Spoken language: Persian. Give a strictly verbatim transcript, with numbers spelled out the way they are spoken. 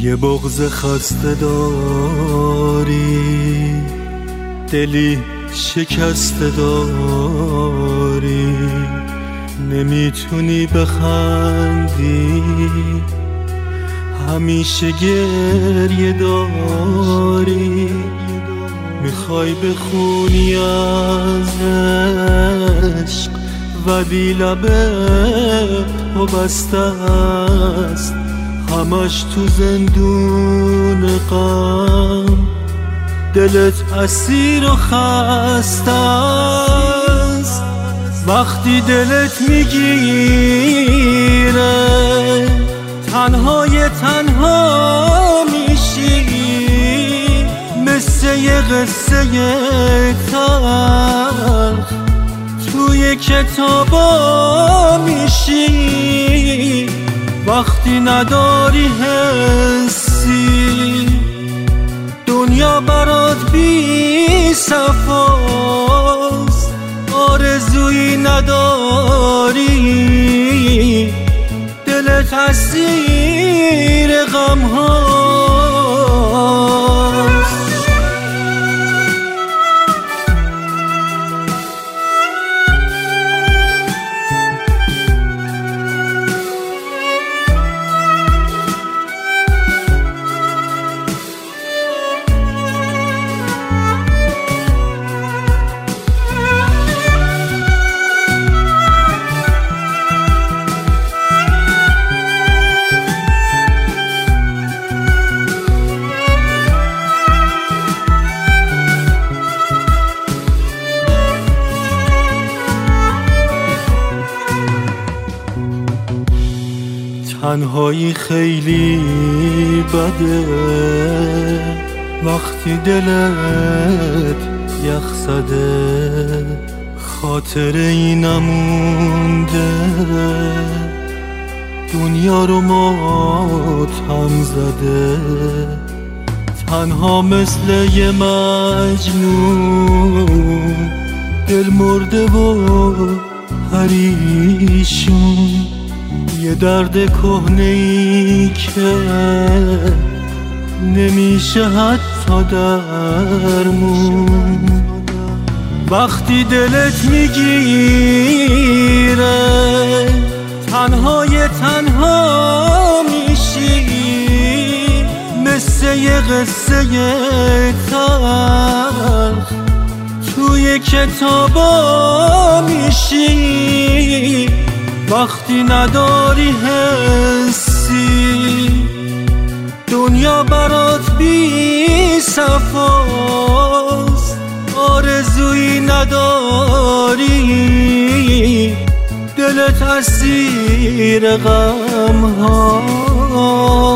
یه بغض خسته داری، دلی شکسته داری، نمیتونی بخندی، همیشه گریه داری، میخوای بخونی از عشق ولی لبت تو بسته است، همش تو زندون غم، دلت اسیر و خسته است. وقتی دلت میگیره تنهای تنها میشی، مثل یه قصه تلخ توی کتابا میشی. وقتی نداری حسی دنیا برات بی صفاست، آرزویی نداری، دلت اسیر غم هاست. تنهایی خیلی بده وقتی دلت یخ زده، خاطر این نمونده دنیا رو ماتم زده. تنها مثل یه مجنون دل مرده و پریشون، یه درد کهنه‌ای که نمیشه حتی درمون. وقتی دلت میگیره تنهای تنها میشی، مثل یه قصه تلخ توی کتابا میشی. وقتی نداری حسی دنیا برات بی صفاست، آرزویی نداری، دلت اسیر غم ها.